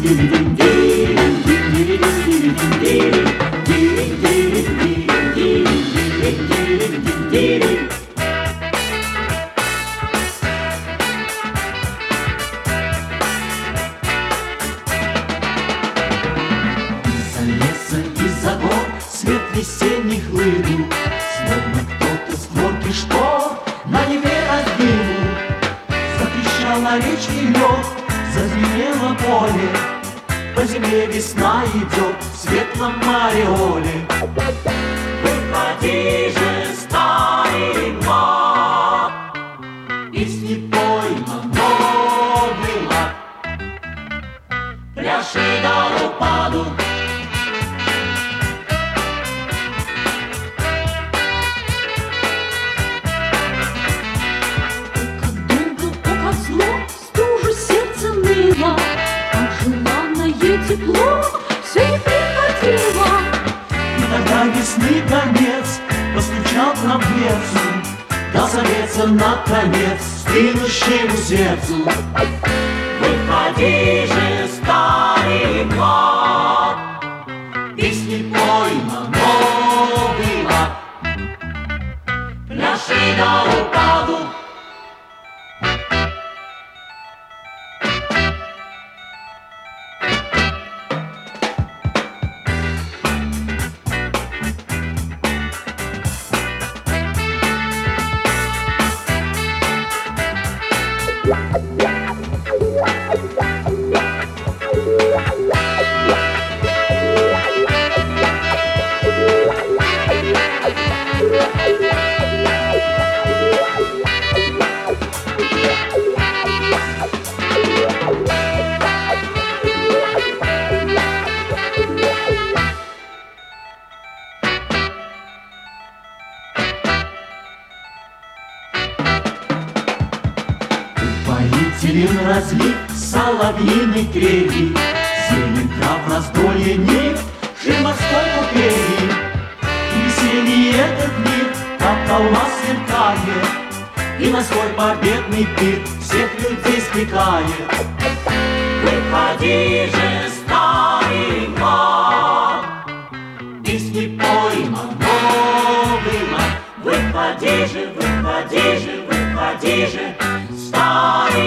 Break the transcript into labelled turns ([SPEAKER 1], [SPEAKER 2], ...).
[SPEAKER 1] Свет весенних хлынул, словно кто-то створки штор на небе раздвинул. Затрещала речки лед, зазвенело поле, по земле весна идет в светлом ореоле. Выходи же, старый маг, песни пой на новый лад, пляши до упаду.
[SPEAKER 2] Тепло все не приходило.
[SPEAKER 1] И тогда весны конец постучал к нам в дверцу, дал согреться наконец стынущему сердцу. Выходи же, старый маг, песни пой на новый лад, пляши до упаду. Упоителен разлив соловьиной трели, зелень трав раздолье нив, ши морской купели. Веселье этот мир, как алмаз сверкает, и на свой победный пир всех людей скликает. Выходи же, старый маг, песни пой на новый лад. Выходи же, выходи же, выходи же, старый